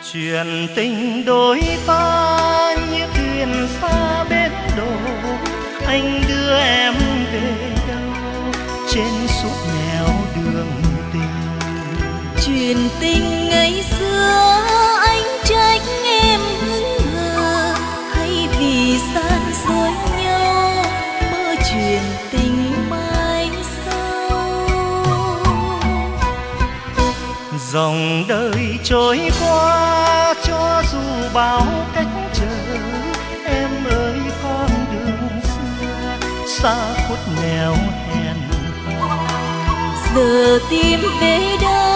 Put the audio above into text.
Chuyện tình đôi ta như thuyền xa bến đò, anh đưa em về đâu trên suốt nẻo đường tình. Chuyện tình ngày xưa anh trách em hững hờ, hay vì san dối nhau mơ chuyện tình mai sau. Dòng đời trôi qua cho dù bao cách trở, em ơi con đường xưa xa khuất nẻo hẹn hò. Giờ tìm về đâu